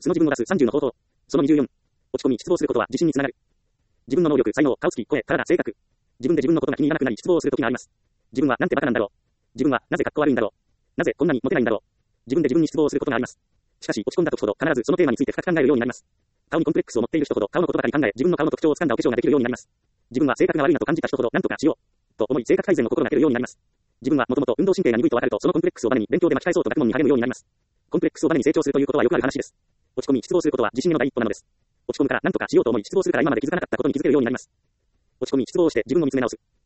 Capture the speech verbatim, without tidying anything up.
素の自分を出すさんじゅうの方法。そのにじゅうよん。落ち込み失望することは自信につながる。自分の能力、才能、顔つき、声、体、性格。自分で自分のことが気に入らなくなり失望するときがあります。自分はなんてバカなんだろう。自分はなぜかっこ悪いんだろう。なぜこんなにモテないんだろう。自分で自分に失望することがあります。しかし落ち込んだ時ほど必ずそのテーマについて深く考えるようになります。顔にコンプレックスを持っている人ほど顔のことばかり考え、自分の顔の特徴を掴んだお化粧ができるようになります。自分は性格が悪いなと感じた人ほど何とかしようと思い性格改善を心がけるようになります。自分はもともと運動神経が鈍いと分かるとそのコンプレックスをバネに勉強で巻き返そうと学問に励むようになります。コンプレックスをバネに成長するということはよくある話です。落ち込み失望することは自信への第一歩なのです。落ち込むから何とかしようと思い失望するから今まで気づかなかったことに気づけるようになります。落ち込み失望をして自分を見つめ直す。